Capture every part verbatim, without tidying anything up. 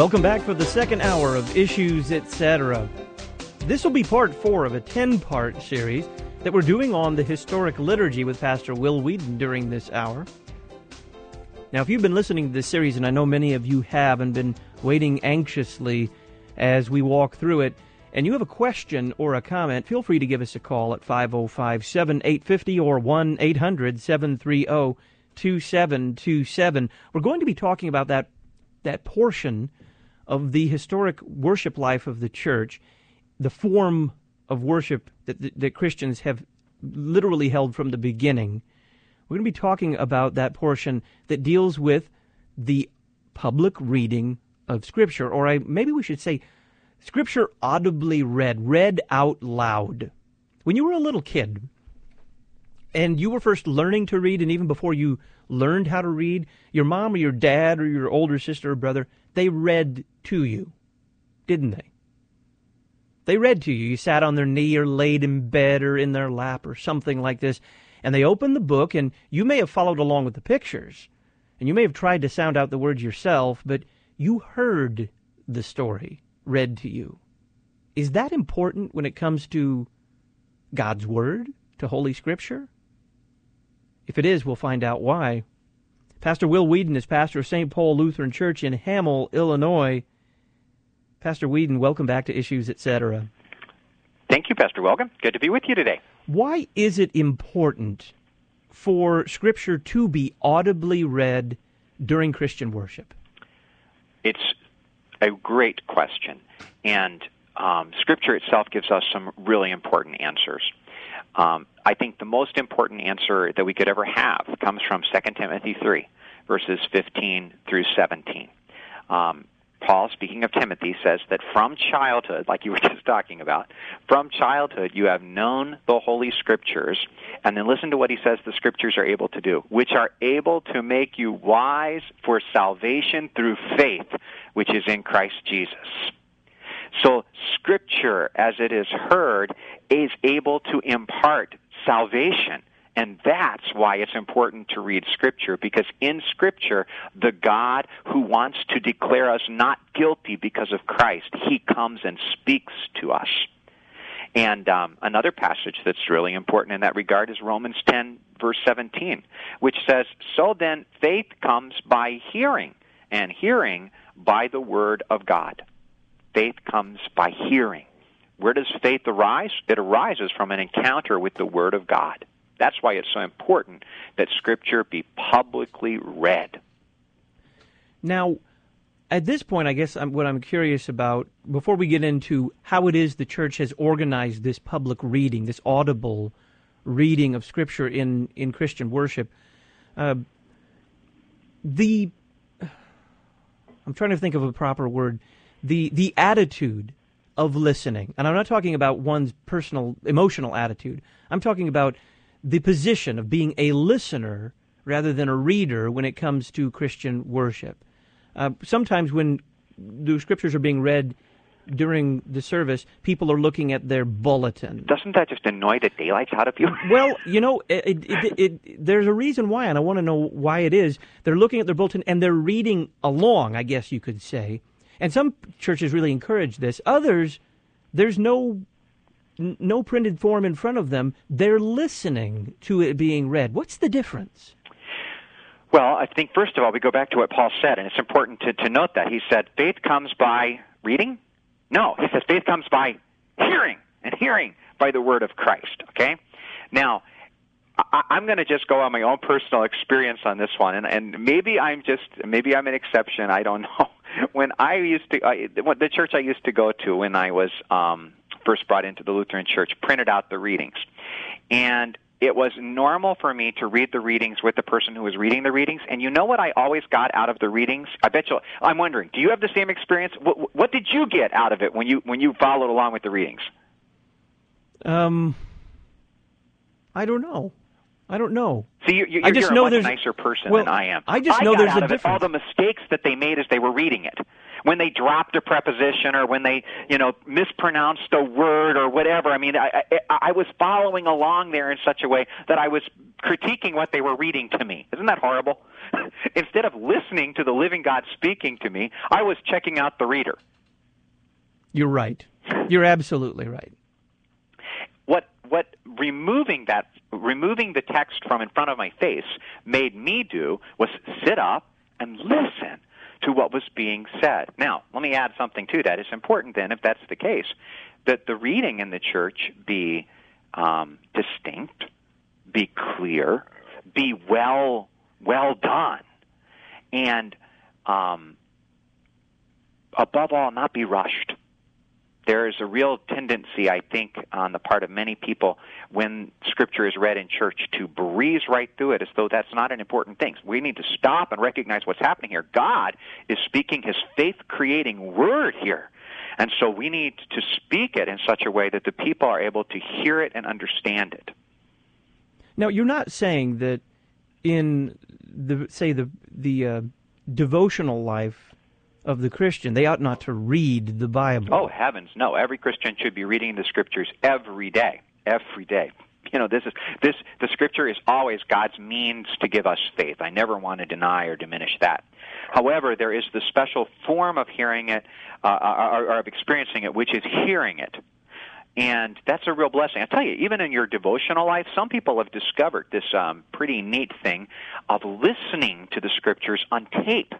Welcome back for the second hour of Issues, et cetera. This will be part four of a ten-part series that we're doing on the historic liturgy with Pastor Will Weedon during this hour. Now, if you've been listening to this series, and I know many of you have, and been waiting anxiously as we walk through it, and you have a question or a comment, feel free to give us a call at five oh five, seven eight five oh or one eight hundred, seven three zero, two seven two seven. We're going to be talking about that, that portion of the historic worship life of the church, the form of worship that, that, that Christians have literally held from the beginning. We're going to be talking about that portion that deals with the public reading of Scripture, or I, maybe we should say Scripture audibly read, read out loud. When you were a little kid, and you were first learning to read, and even before you learned how to read, your mom or your dad or your older sister or brother, they read to you, didn't they? They read to you. You sat on their knee or laid in bed or in their lap or something like this, and they opened the book, and you may have followed along with the pictures, and you may have tried to sound out the words yourself, but you heard the story read to you. Is that important when it comes to God's Word, to Holy Scripture? If it is, we'll find out why. Pastor Will Weedon is pastor of Saint Paul Lutheran Church in Hamel, Illinois. Pastor Weedon, welcome back to Issues, et cetera. Thank you, Pastor Welcome. Good to be with you today. Why is it important for Scripture to be audibly read during Christian worship? It's a great question, and um, Scripture itself gives us some really important answers. Um, I think the most important answer that we could ever have comes from Second Timothy three, verses fifteen through seventeen. Um, Paul, speaking of Timothy, says that from childhood, like you were just talking about, from childhood you have known the Holy Scriptures, and then listen to what he says the Scriptures are able to do, which are able to make you wise for salvation through faith, which is in Christ Jesus. So Scripture, as it is heard, is able to impart salvation. And that's why it's important to read Scripture, because in Scripture, the God who wants to declare us not guilty because of Christ, he comes and speaks to us. And um, another passage that's really important in that regard is Romans ten, verse seventeen, which says, "So then faith comes by hearing, and hearing by the word of God." Faith comes by hearing. Where does faith arise? It arises from an encounter with the word of God. That's why it's so important that Scripture be publicly read. Now, at this point, I guess I'm, what I'm curious about, before we get into how it is the church has organized this public reading, this audible reading of Scripture in, in Christian worship, uh, the, I'm trying to think of a proper word, the the attitude of listening, and I'm not talking about one's personal, emotional attitude. I'm talking about the position of being a listener rather than a reader when it comes to Christian worship. Uh, sometimes when the Scriptures are being read during the service, people are looking at their bulletin. Doesn't that just annoy the daylights out of you? Well, you know, it, it, it, it, there's a reason why, and I want to know why it is. They're looking at their bulletin, and they're reading along, I guess you could say. And some churches really encourage this. Others, there's no no printed form in front of them. They're listening to it being read. What's the difference? Well, I think, first of all, we go back to what Paul said, and it's important to, to note that. He said, faith comes by reading? No, he says faith comes by hearing, and hearing by the word of Christ, okay? Now, I, I'm going to just go on my own personal experience on this one, and, and maybe I'm just, maybe I'm an exception, I don't know. When I used to, I, the church I used to go to when I was um, first brought into the Lutheran Church printed out the readings. And it was normal for me to read the readings with the person who was reading the readings. And you know what I always got out of the readings? I bet you, I'm wondering, do you have the same experience? What, what did you get out of it when you when you followed along with the readings? Um, I don't know. I don't know. See, you're, you're, I just you're know a much there's, nicer person well, than I am. I just I know got there's out a of it difference. all the mistakes that they made as they were reading it. When they dropped a preposition or when they, you know, mispronounced a word or whatever. I mean, I, I, I was following along there in such a way that I was critiquing what they were reading to me. Isn't that horrible? Instead of listening to the living God speaking to me, I was checking out the reader. You're right. You're absolutely right. What what removing that removing the text from in front of my face made me do was sit up and listen to what was being said. Now, let me add something to that. It's important then, if that's the case, that the reading in the church be um, distinct, be clear, be well well done, and um, above all, not be rushed. There is a real tendency, I think, on the part of many people when Scripture is read in church to breeze right through it as though that's not an important thing. We need to stop and recognize what's happening here. God is speaking His faith-creating word here. And so we need to speak it in such a way that the people are able to hear it and understand it. Now, you're not saying that in, the say, the, the uh, devotional life of the Christian, they ought not to read the Bible. Oh, heavens, no. Every Christian should be reading the Scriptures every day, every day. You know, this is this the Scripture is always God's means to give us faith. I never want to deny or diminish that. However, there is the special form of hearing it, uh, or, or of experiencing it, which is hearing it. And that's a real blessing. I tell you, even in your devotional life, some people have discovered this um, pretty neat thing of listening to the Scriptures on tape.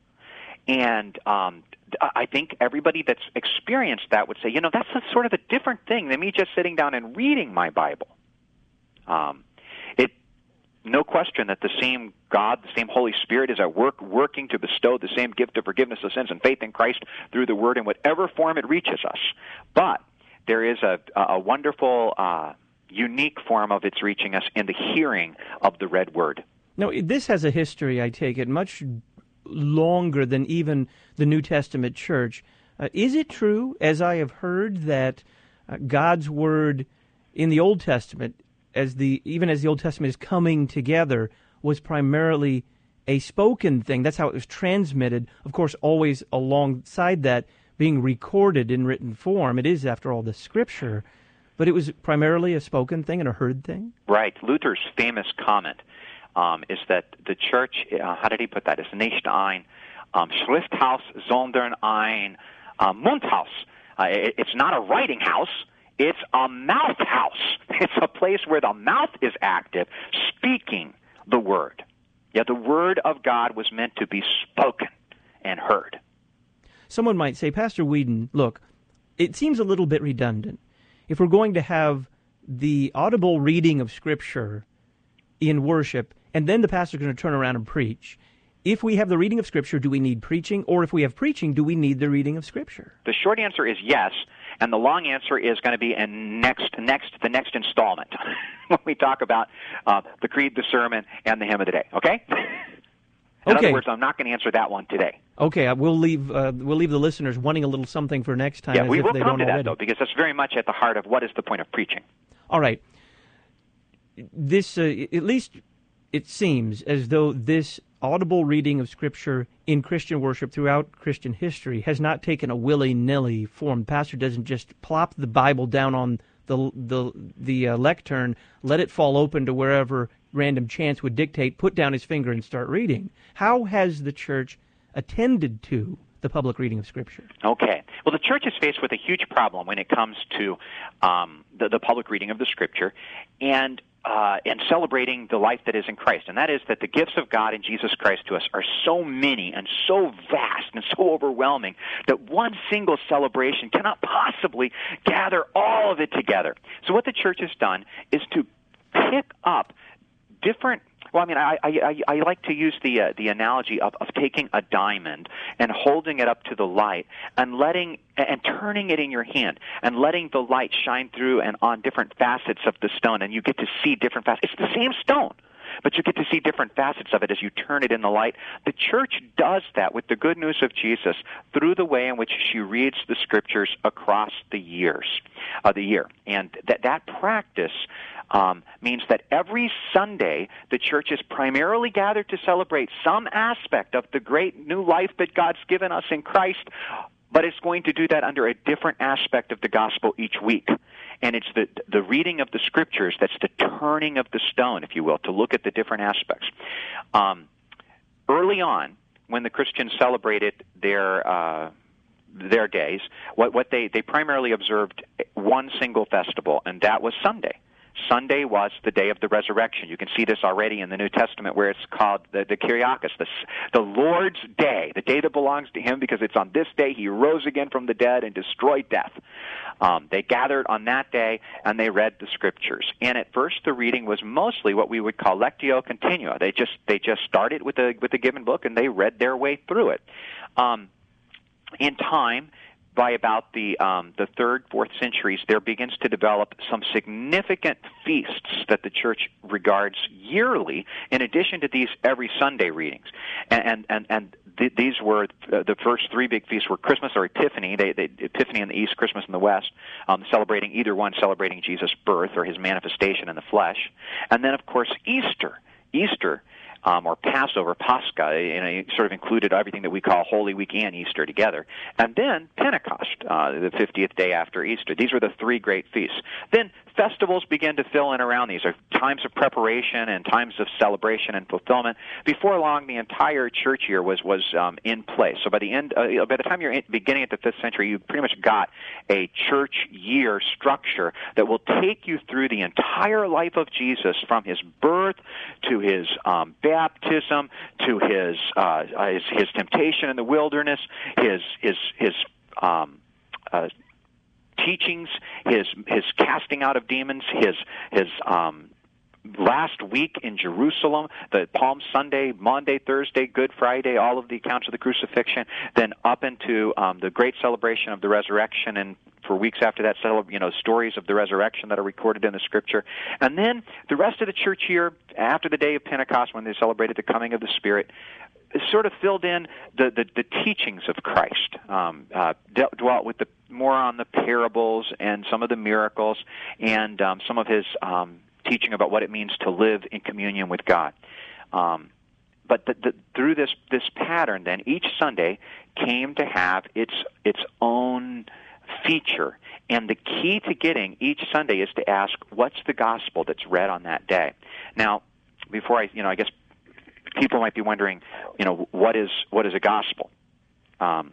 And um, I think everybody that's experienced that would say, you know, that's a sort of a different thing than me just sitting down and reading my Bible. Um, it, no question that the same God, the same Holy Spirit is at work, working to bestow the same gift of forgiveness of sins and faith in Christ through the Word in whatever form it reaches us. But there is a, a wonderful, uh, unique form of its reaching us in the hearing of the read Word. Now, this has a history, I take it, much longer than even the New Testament church. Uh, is it true, as I have heard, that uh, God's Word in the Old Testament, as the even as the Old Testament is coming together, was primarily a spoken thing? That's how it was transmitted. Of course, always alongside that, being recorded in written form. It is, after all, the Scripture. But it was primarily a spoken thing and a heard thing? Right. Luther's famous comment Um, is that the church, uh, how did he put that? It's nicht ein um, Schrifthaus, sondern ein uh, Mundhaus. Uh, it, it's not a writing house, it's a mouth house. It's a place where the mouth is active, speaking the Word. Yeah, the Word of God was meant to be spoken and heard. Someone might say, Pastor Whedon, look, it seems a little bit redundant. If we're going to have the audible reading of Scripture in worship, and then the pastor's going to turn around and preach. If we have the reading of Scripture, do we need preaching? Or if we have preaching, do we need the reading of Scripture? The short answer is yes, and the long answer is going to be in next, next, the next installment when we talk about uh, the creed, the sermon, and the hymn of the day. Okay? In okay. other words, I'm not going to answer that one today. Okay, we'll leave uh, we'll leave the listeners wanting a little something for next time. Yeah, as we if will they come don't to that, already. though, because that's very much at the heart of what is the point of preaching. All right. This, uh, at least it seems as though this audible reading of Scripture in Christian worship throughout Christian history has not taken a willy-nilly form. The pastor doesn't just plop the Bible down on the the the uh, lectern, let it fall open to wherever random chance would dictate, put down his finger and start reading. How has the church attended to the public reading of Scripture? Okay. Well, the church is faced with a huge problem when it comes to um, the, the public reading of the Scripture and uh, and celebrating the life that is in Christ. And that is that the gifts of God in Jesus Christ to us are so many and so vast and so overwhelming that one single celebration cannot possibly gather all of it together. So what the church has done is to pick up different, well, I mean, I, I, I like to use the uh, the analogy of, of taking a diamond and holding it up to the light and letting and turning it in your hand and letting the light shine through and on different facets of the stone, and you get to see different facets. It's the same stone, but you get to see different facets of it as you turn it in the light. The church does that with the good news of Jesus through the way in which she reads the Scriptures across the years, uh, the year, and that that practice Um, means that every Sunday the church is primarily gathered to celebrate some aspect of the great new life that God's given us in Christ, but it's going to do that under a different aspect of the gospel each week. And it's the the reading of the Scriptures that's the turning of the stone, if you will, to look at the different aspects. Um, early on, when the Christians celebrated their uh, their days, what, what they, they primarily observed one single festival, and that was Sunday. Sunday was the day of the resurrection. You can see this already in the New Testament where it's called the, the Kyriakos, the, the Lord's Day, the day that belongs to Him because it's on this day He rose again from the dead and destroyed death. Um, they gathered on that day and they read the Scriptures. And at first the reading was mostly what we would call lectio continua. They just they just started with a with a given book and they read their way through it. Um, in time, by about the um, the third, fourth centuries, there begins to develop some significant feasts that the church regards yearly, in addition to these every Sunday readings. And and and, and th- these were uh, the first three big feasts were Christmas or Epiphany. They, they Epiphany in the east, Christmas in the west. Um, celebrating either one, celebrating Jesus' birth or His manifestation in the flesh, and then of course Easter. Easter. Um, or Passover, Pascha, you know, it sort of included everything that we call Holy Week and Easter together. And then Pentecost, uh, the fiftieth day after Easter. These were the three great feasts. Then festivals began to fill in around these. Are times of preparation and times of celebration and fulfillment. Before long, the entire church year was was um, in place. So by the end, uh, by the time you're in, beginning at the fifth century, you pretty much got a church year structure that will take you through the entire life of Jesus, from His birth to His um, baptism, to his, uh, his his temptation in the wilderness, his his his um, uh, teachings, his his casting out of demons, his his um, last week in Jerusalem, the Palm Sunday, Monday, Thursday, Good Friday, all of the accounts of the crucifixion, then up into um, the great celebration of the resurrection, and for weeks after that, you know, stories of the resurrection that are recorded in the Scripture. And then the rest of the church year, after the day of Pentecost, when they celebrated the coming of the Spirit, sort of filled in the, the, the teachings of Christ, um, uh, dealt, dwelt with the more on the parables and some of the miracles and um, some of His um, teaching about what it means to live in communion with God. Um, but the, the, through this this pattern, then, each Sunday came to have its its own feature. And the key to getting each Sunday is to ask, what's the gospel that's read on that day? Now, before I, you know, I guess people might be wondering, you know, what is what is a gospel? Um,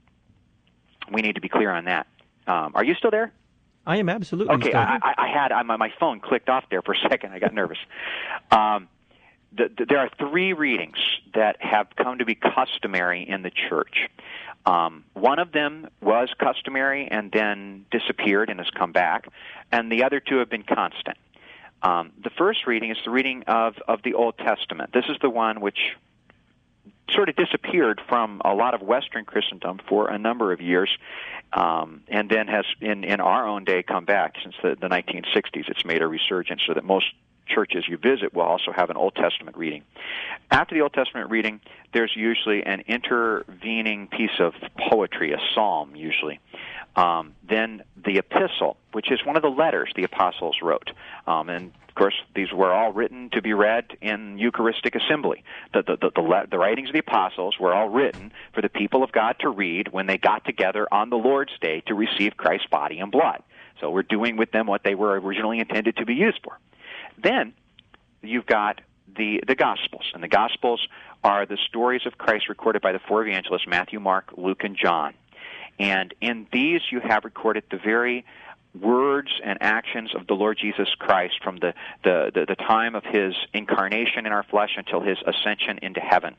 we need to be clear on that. Um, are you still there? I am absolutely okay. still I, I, I had I, my phone clicked off there for a second. I got nervous. Um, the, the, there are three readings that have come to be customary in the church. Um, one of them was customary and then disappeared and has come back, and the other two have been constant. Um, the first reading is the reading of, of the Old Testament. This is the one which sort of disappeared from a lot of Western Christendom for a number of years, um, and then has, in, in our own day, come back since the, the nineteen sixties. It's made a resurgence so that most churches you visit will also have an Old Testament reading. After the Old Testament reading, there's usually an intervening piece of poetry, a psalm usually. Um, then the epistle, which is one of the letters the apostles wrote. Um, and, of course, these were all written to be read in Eucharistic assembly. The, the, the, the, the writings of the apostles were all written for the people of God to read when they got together on the Lord's Day to receive Christ's body and blood. So we're doing with them what they were originally intended to be used for. Then you've got the, the Gospels, and the Gospels are the stories of Christ recorded by the four evangelists, Matthew, Mark, Luke, and John. And in these you have recorded the very words and actions of the Lord Jesus Christ from the, the, the, the time of His incarnation in our flesh until His ascension into heaven.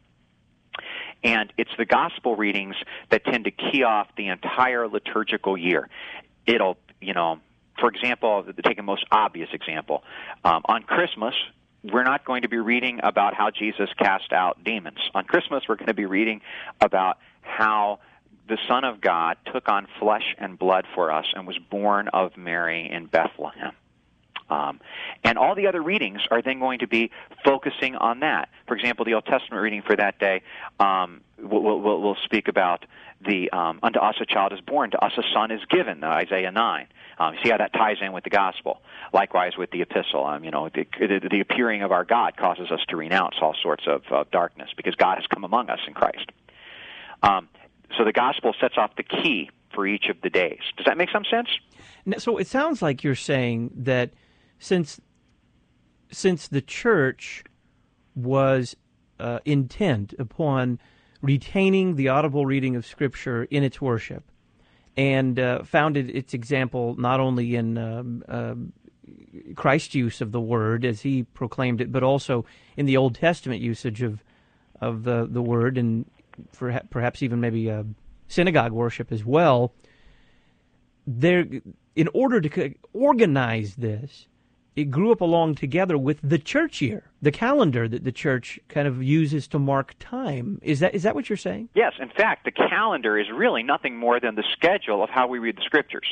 And it's the Gospel readings that tend to key off the entire liturgical year. It'll, you know... For example, to take a most obvious example, um, on Christmas, we're not going to be reading about how Jesus cast out demons. On Christmas, we're going to be reading about how the Son of God took on flesh and blood for us and was born of Mary in Bethlehem. Um, and all the other readings are then going to be focusing on that. For example, the Old Testament reading for that day um, will will will speak about the um, unto us a child is born, to us a son is given, Isaiah nine. Um, see how that ties in with the gospel. Likewise with the epistle, um, you know, the, the, the appearing of our God causes us to renounce all sorts of uh, darkness because God has come among us in Christ. Um, so the gospel sets off the key for each of the days. Does that make some sense? So it sounds like you're saying that since since the church was uh, intent upon retaining the audible reading of Scripture in its worship, and uh, founded its example not only in um, uh, Christ's use of the Word as he proclaimed it, but also in the Old Testament usage of of the, the Word, and for, perhaps even maybe uh, synagogue worship as well. There, in order to organize this, it grew up along together with the church year, the calendar that the church kind of uses to mark time. Is that is that what you're saying? Yes. In fact, the calendar is really nothing more than the schedule of how we read the Scriptures.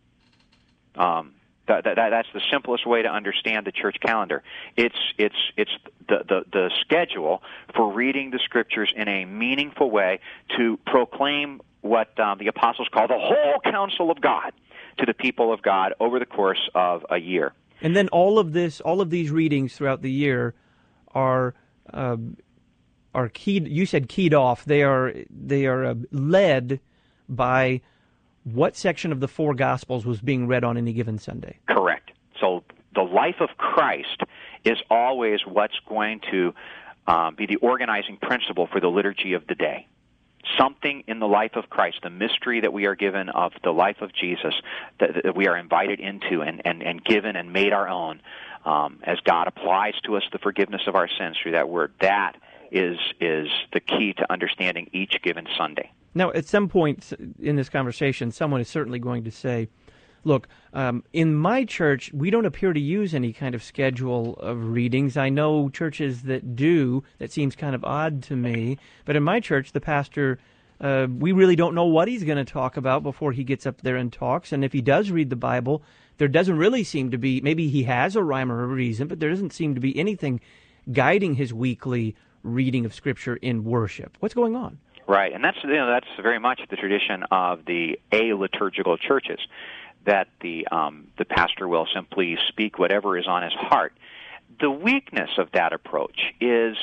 Um, that, that, that's the simplest way to understand the church calendar. It's it's it's the, the, the schedule for reading the Scriptures in a meaningful way to proclaim what um, the apostles call the whole counsel of God to the people of God over the course of a year. And then all of this, all of these readings throughout the year are uh, are keyed. You said keyed off. They are they are uh, led by what section of the four Gospels was being read on any given Sunday. Correct. So the life of Christ is always what's going to um, be the organizing principle for the liturgy of the day. Something in the life of Christ, the mystery that we are given of the life of Jesus, that, that we are invited into and, and, and given and made our own, um, as God applies to us the forgiveness of our sins through that word. That is is the key to understanding each given Sunday. Now, at some point in this conversation, someone is certainly going to say, look, um, in my church, we don't appear to use any kind of schedule of readings. I know churches that do. That seems kind of odd to me. But in my church, the pastor, uh, we really don't know what he's going to talk about before he gets up there and talks. And if he does read the Bible, there doesn't really seem to be, maybe he has a rhyme or a reason, but there doesn't seem to be anything guiding his weekly reading of Scripture in worship. What's going on? Right, and that's you know that's very much the tradition of the aliturgical churches, that the um, the pastor will simply speak whatever is on his heart. The weakness of that approach is,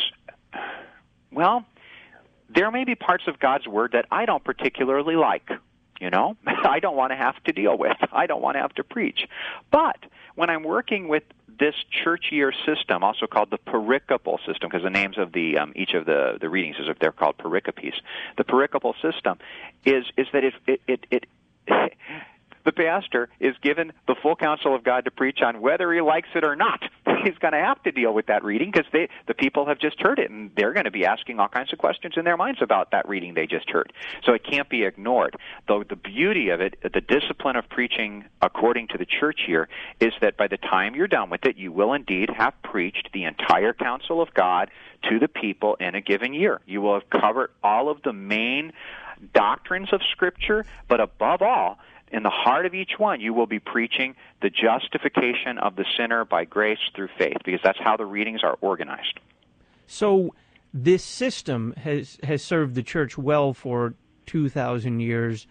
well, there may be parts of God's Word that I don't particularly like. You know, I don't want to have to deal with. I don't want to have to preach. But when I'm working with this church year system, also called the pericopal system, because the names of the um, each of the, the readings is if they're called pericopes. The pericopal system is is that it it it, it the pastor is given the full counsel of God to preach on whether he likes it or not. He's going to have to deal with that reading because they the people have just heard it, and they're going to be asking all kinds of questions in their minds about that reading they just heard. So it can't be ignored. Though the beauty of it, the discipline of preaching according to the church year, is that by the time you're done with it, you will indeed have preached the entire counsel of God to the people in a given year. You will have covered all of the main doctrines of Scripture, but above all, in the heart of each one, you will be preaching the justification of the sinner by grace through faith, because that's how the readings are organized. So this system has, has served the church well for two thousand years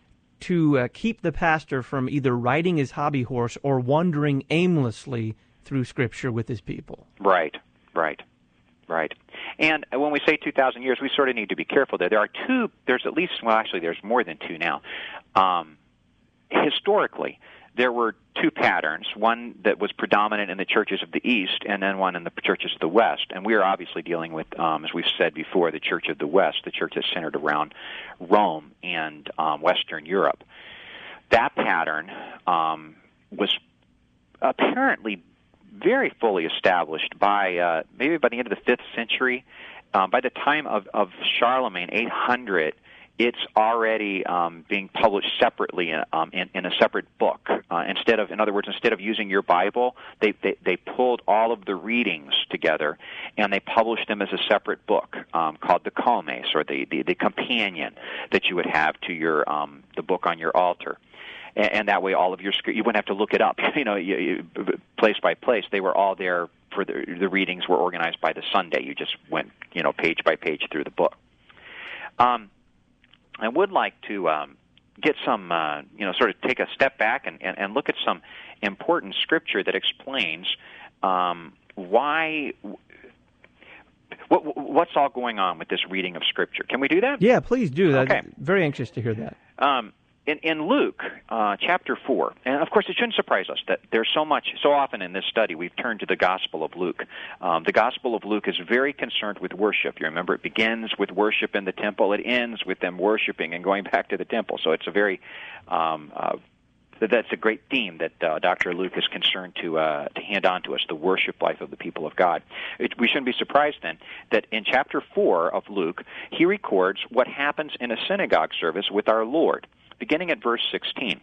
to uh, keep the pastor from either riding his hobby horse or wandering aimlessly through Scripture with his people. Right, right. Right. And when we say two thousand years, we sort of need to be careful there. There are two, there's at least, well, actually, there's more than two now. Um, historically, there were two patterns, one that was predominant in the churches of the East and then one in the churches of the West. And we are obviously dealing with, um, as we've said before, the Church of the West, the church that's centered around Rome and um, Western Europe. That pattern um, was apparently very fully established by uh, maybe by the end of the fifth century. Um, by the time of, of Charlemagne, eight hundred, it's already um, being published separately um, in, in a separate book. Uh, instead of, in other words, instead of using your Bible, they, they they pulled all of the readings together and they published them as a separate book um, called the Comes, or the, the the companion that you would have to your um, the book on your altar. And that way, all of your you wouldn't have to look it up, you know, you, you, place by place. They were all there for the the readings were organized by the Sunday. You just went, you know, page by page through the book. Um, I would like to um, get some, uh, you know, sort of take a step back and, and, and look at some important scripture that explains um, why. what, what's all going on with this reading of Scripture. Can we do that? Yeah, please do. Okay. I'm very anxious to hear that. Um, in, in Luke uh, chapter four, and of course it shouldn't surprise us that there's so much, so often in this study we've turned to the Gospel of Luke. Um, the Gospel of Luke is very concerned with worship. You remember it begins with worship in the temple. It ends with them worshiping and going back to the temple. So it's a very... Um, uh, That's a great theme that uh, Doctor Luke is concerned to uh, to hand on to us, the worship life of the people of God. It, we shouldn't be surprised, then, that in chapter four of Luke, he records what happens in a synagogue service with our Lord, beginning at verse sixteen.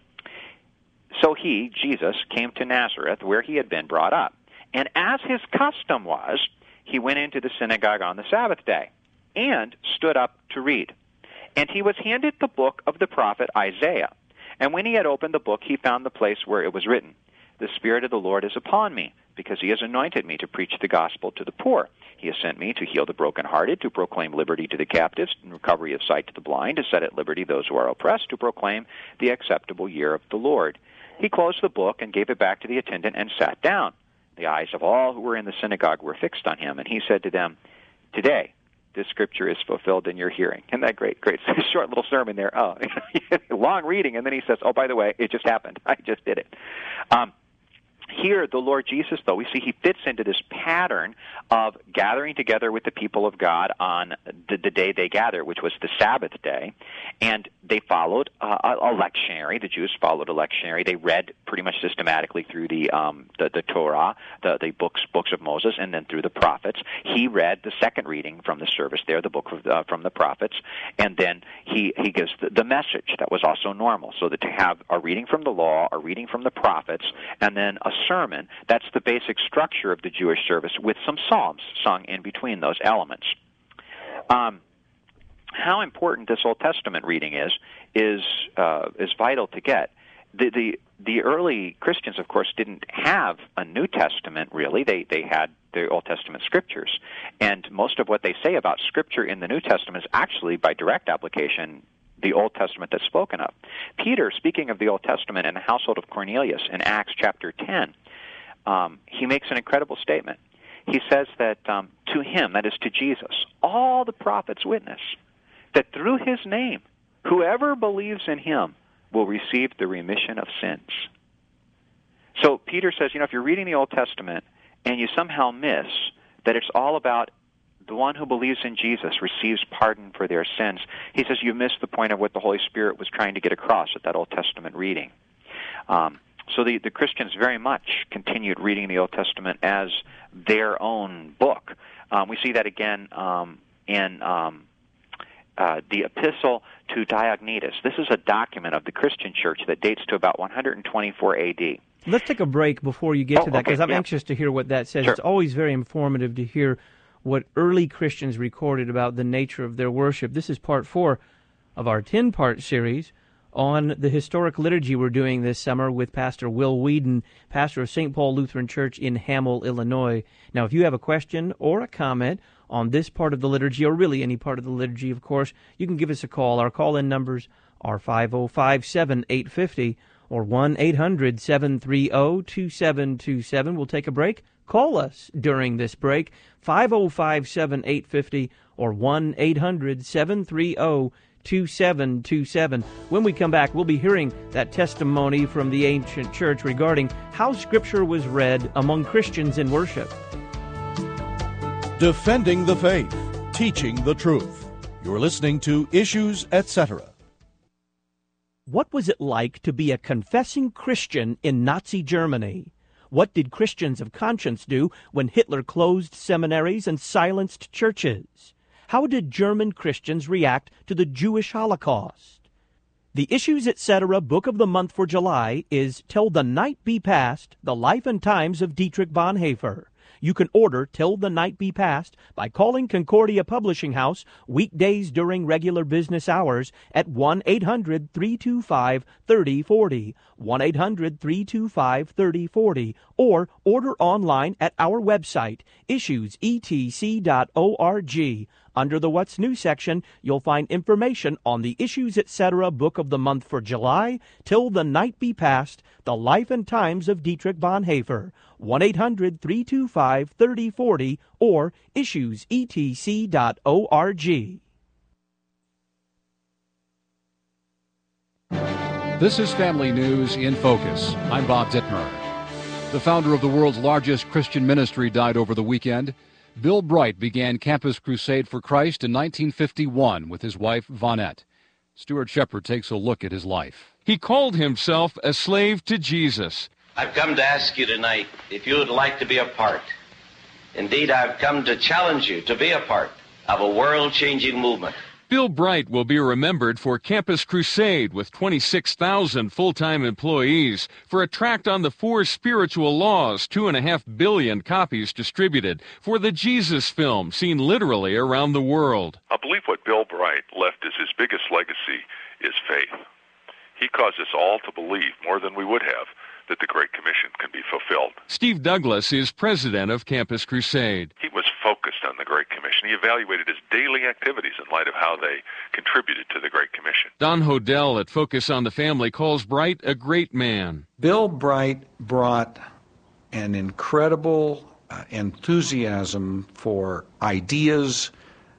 So he, Jesus, came to Nazareth, where he had been brought up. And as his custom was, he went into the synagogue on the Sabbath day and stood up to read. And he was handed the book of the prophet Isaiah. And when he had opened the book, he found the place where it was written, "The Spirit of the Lord is upon me, because he has anointed me to preach the gospel to the poor. He has sent me to heal the brokenhearted, to proclaim liberty to the captives, and recovery of sight to the blind, to set at liberty those who are oppressed, to proclaim the acceptable year of the Lord." He closed the book and gave it back to the attendant and sat down. The eyes of all who were in the synagogue were fixed on him, and he said to them, "Today, this scripture is fulfilled in your hearing." Isn't that great? Great short little sermon there. Oh, long reading, and then he says, "Oh, by the way, it just happened. I just did it." Um, here, the Lord Jesus, though, we see he fits into this pattern of gathering together with the people of God on the, the day they gather, which was the Sabbath day, and they followed uh, a lectionary. The Jews followed a lectionary. They read pretty much systematically through the um, the, the Torah, the, the books books of Moses, and then through the prophets. He read the second reading from the service there, the book of, uh, from the prophets, and then he, he gives the, the message that was also normal, so that to have a reading from the law, a reading from the prophets, and then a sermon, that's the basic structure of the Jewish service, with some psalms sung in between those elements. Um, how important this Old Testament reading is is uh, is vital to get. The, the the early Christians, of course, didn't have a New Testament, really. They they had the Old Testament scriptures. And most of what they say about Scripture in the New Testament is actually, by direct application, the Old Testament that's spoken of. Peter, speaking of the Old Testament in the household of Cornelius in Acts chapter ten, um, he makes an incredible statement. He says that um, to him, that is to Jesus, all the prophets witness that through his name, whoever believes in him will receive the remission of sins. So Peter says, you know, if you're reading the Old Testament and you somehow miss that it's all about the one who believes in Jesus receives pardon for their sins, he says you missed the point of what the Holy Spirit was trying to get across at that Old Testament reading. Um, so the, the Christians very much continued reading the Old Testament as their own book. Um, we see that again um, in um, uh, the Epistle to Diognetus. This is a document of the Christian church that dates to about one hundred twenty-four A D. Let's take a break before you get oh, to that, because okay, I'm yeah. anxious to hear what that says. Sure. It's always very informative to hear what early Christians recorded about the nature of their worship. This is part four of our ten-part series on the historic liturgy we're doing this summer with Pastor Will Whedon, pastor of Saint Paul Lutheran Church in Hamel, Illinois. Now, if you have a question or a comment on this part of the liturgy, or really any part of the liturgy, of course, you can give us a call. Our call-in numbers are five oh five, seven eight five oh or one eight hundred, seven three zero, two seven two seven. We'll take a break. Call us during this break, five oh five, seven eight five oh or one eight hundred, seven three zero, two seven two seven. When we come back, we'll be hearing that testimony from the ancient church regarding how Scripture was read among Christians in worship. Defending the faith, teaching the truth. You're listening to Issues, et cetera. What was it like to be a confessing Christian in Nazi Germany? What did Christians of conscience do when Hitler closed seminaries and silenced churches? How did German Christians react to the Jewish Holocaust? The Issues, et cetera book of the month for July is Till the Night Be Past, The Life and Times of Dietrich Bonhoeffer. You can order Till the Night Be Past by calling Concordia Publishing House weekdays during regular business hours at one eight hundred, three two five, three oh four oh, one eight hundred, three two five, three oh four oh, or order online at our website, issues e t c dot org. Under the What's New section, you'll find information on the Issues Etc. Book of the Month for July, Till the Night Be Past, The Life and Times of Dietrich Bonhoeffer, one eight hundred three two five three oh four oh, or issues e t c dot org. This is Family News in Focus. I'm Bob Dittmer. The founder of the world's largest Christian ministry died over the weekend. Bill Bright began Campus Crusade for Christ in nineteen fifty-one with his wife, Vonette. Stuart Shepard takes a look at his life. He called himself a slave to Jesus. I've come to ask you tonight if you would like to be a part. Indeed, I've come to challenge you to be a part of a world-changing movement. Bill Bright will be remembered for Campus Crusade with twenty-six thousand full-time employees, for a tract on the four spiritual laws, two and a half billion copies distributed, for the Jesus film seen literally around the world. I believe what Bill Bright left as his biggest legacy is faith. He caused us all to believe more than we would have that the Great Commission can be fulfilled. Steve Douglas is president of Campus Crusade. He was focused on the Great Commission. He evaluated his daily activities in light of how they contributed to the Great Commission. Don Hodel at Focus on the Family calls Bright a great man. Bill Bright brought an incredible uh, enthusiasm for ideas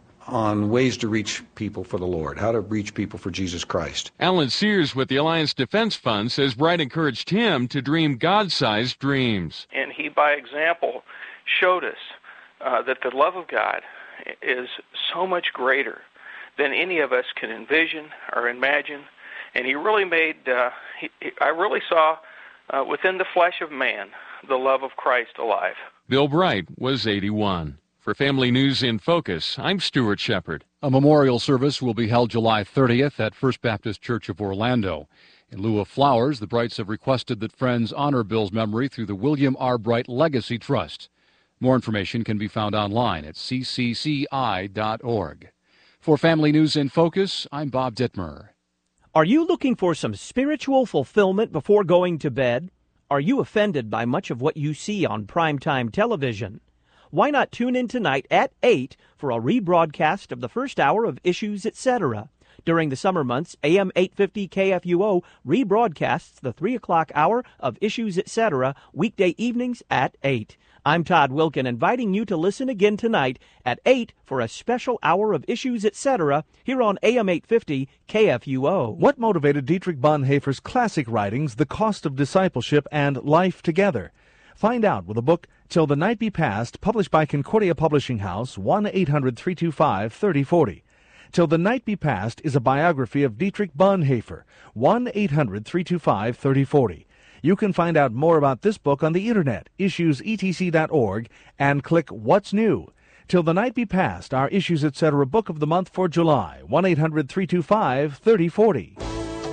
on ways to reach people for the Lord, how to reach people for Jesus Christ. Alan Sears with the Alliance Defense Fund says Bright encouraged him to dream God-sized dreams. And he, by example, showed us uh, that the love of God is so much greater than any of us can envision or imagine. And he really made, uh, he, he, I really saw uh, within the flesh of man the love of Christ alive. Bill Bright was eighty-one. For Family News in Focus, I'm Stuart Shepard. A memorial service will be held July thirtieth at First Baptist Church of Orlando. In lieu of flowers, the Brights have requested that friends honor Bill's memory through the William R. Bright Legacy Trust. More information can be found online at c c c i dot org. For Family News in Focus, I'm Bob Dittmer. Are you looking for some spiritual fulfillment before going to bed? Are you offended by much of what you see on primetime television? Why not tune in tonight at eight for a rebroadcast of the first hour of Issues Etc. During the summer months, A M eight fifty K F U O rebroadcasts the three o'clock hour of Issues Etc. weekday evenings at eight. I'm Todd Wilkin, inviting you to listen again tonight at eight for a special hour of Issues Etc. here on A M eight fifty K F U O. What motivated Dietrich Bonhoeffer's classic writings, The Cost of Discipleship and Life Together? Find out with the book Till the Night Be Past, published by Concordia Publishing House, one eight hundred three two five three oh four oh. Till the Night Be Past is a biography of Dietrich Bonhoeffer, one eight hundred three two five three oh four oh. You can find out more about this book on the Internet, issues e t c dot org, and click What's New. Till the Night Be Past, our Issues Etc. Book of the Month for July, one eight hundred three two five three oh four oh.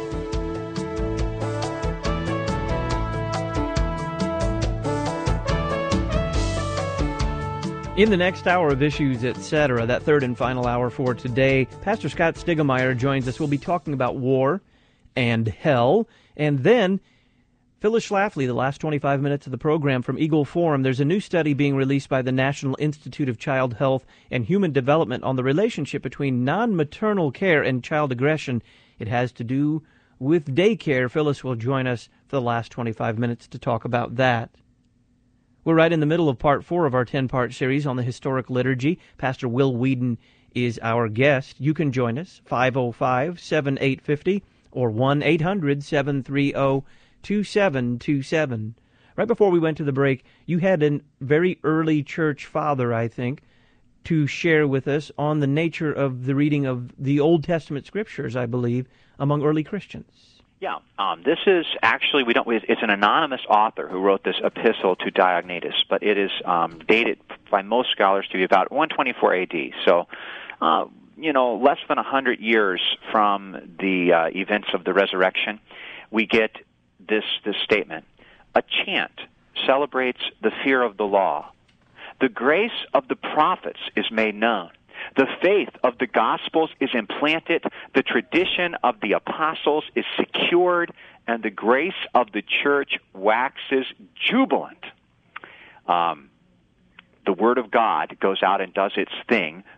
In the next hour of Issues Etc., that third and final hour for today, Pastor Scott Stigemeyer joins us. We'll be talking about war and hell. And then Phyllis Schlafly, the last twenty-five minutes of the program from Eagle Forum. There's a new study being released by the National Institute of Child Health and Human Development on the relationship between non-maternal care and child aggression. It has to do with daycare. Phyllis will join us for the last twenty-five minutes to talk about that. We're right in the middle of part four of our ten-part series on the historic liturgy. Pastor Will Whedon is our guest. You can join us, five oh five, seven eight five oh or one eight hundred seven three oh two seven two seven. Right before we went to the break, you had a very early church father, I think, to share with us on the nature of the reading of the Old Testament scriptures, I believe, among early Christians. Yeah, um, this is actually, we don't. It's an anonymous author who wrote this epistle to Diognetus, but it is um, dated by most scholars to be about one twenty-four A D. So, uh, you know, less than one hundred years from the uh, events of the resurrection, we get this this statement. A chant celebrates the fear of the law. The grace of the prophets is made known. The faith of the Gospels is implanted, the tradition of the apostles is secured, and the grace of the church waxes jubilant. Um, the Word of God goes out and does its thing,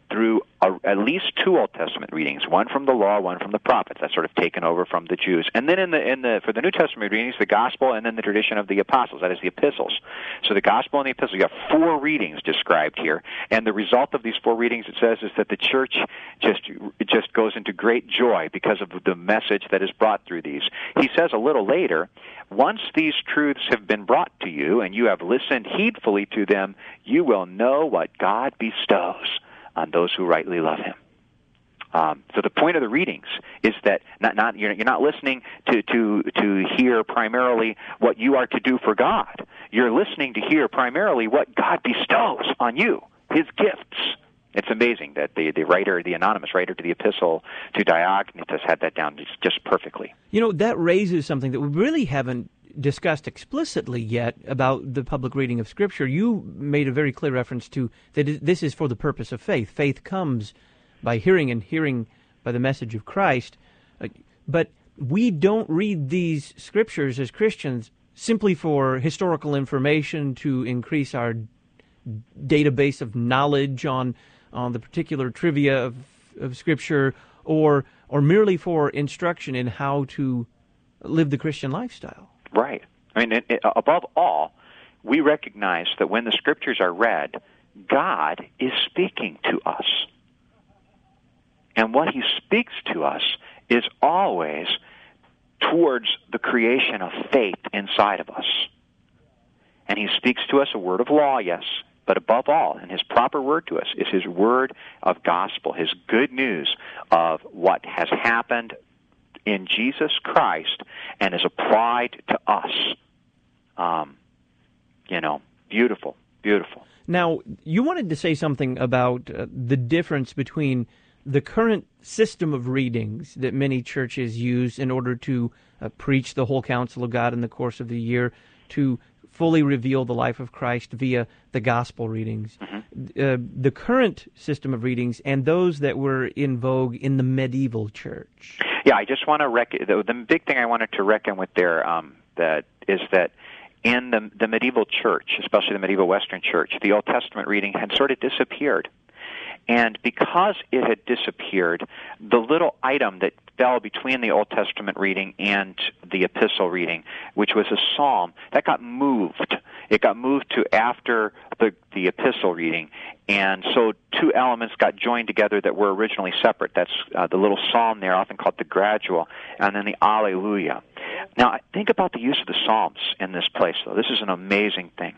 through a, at least two Old Testament readings, one from the Law, one from the Prophets. That's sort of taken over from the Jews. And then in the in the for the New Testament readings, the Gospel, and then the tradition of the Apostles. That is the epistles. So the Gospel and the epistles, you have four readings described here, and the result of these four readings, it says, is that the church just it just goes into great joy because of the message that is brought through these. He says a little later, once these truths have been brought to you and you have listened heedfully to them, you will know what God bestows on those who rightly love Him. Um, so the point of the readings is that not, not you're, you're not listening to, to to hear primarily what you are to do for God. You're listening to hear primarily what God bestows on you, His gifts. It's amazing that the, the writer, the anonymous writer to the epistle to Diognetus had that down just, just perfectly. You know, that raises something that we really haven't discussed explicitly yet about the public reading of Scripture. You made a very clear reference to that this is for the purpose of faith. Faith comes by hearing, and hearing by the message of Christ. But we don't read these Scriptures as Christians simply for historical information to increase our database of knowledge on on the particular trivia of, of Scripture, or or merely for instruction in how to live the Christian lifestyle. Right. I mean, it, it, above all, we recognize that when the Scriptures are read, God is speaking to us. And what He speaks to us is always towards the creation of faith inside of us. And He speaks to us a word of law, yes, but above all, and His proper word to us is His word of gospel, His good news of what has happened in Jesus Christ and is applied to us. Um, you know, beautiful, beautiful. Now, you wanted to say something about uh, the difference between the current system of readings that many churches use in order to uh, preach the whole counsel of God in the course of the year, to fully reveal the life of Christ via the gospel readings. Mm-hmm. Uh, the current system of readings and those that were in vogue in the medieval church. Yeah, I just want to reckon, the, the big thing I wanted to reckon with there um, that is that in the, the medieval church, especially the medieval Western church, the Old Testament reading had sort of disappeared. And because it had disappeared, the little item that fell between the Old Testament reading and the epistle reading, which was a psalm, that got moved. It got moved to after the, the epistle reading. And so two elements got joined together that were originally separate. That's uh, the little psalm there, often called the gradual, and then the Alleluia. Now, think about the use of the psalms in this place, though. This is an amazing thing.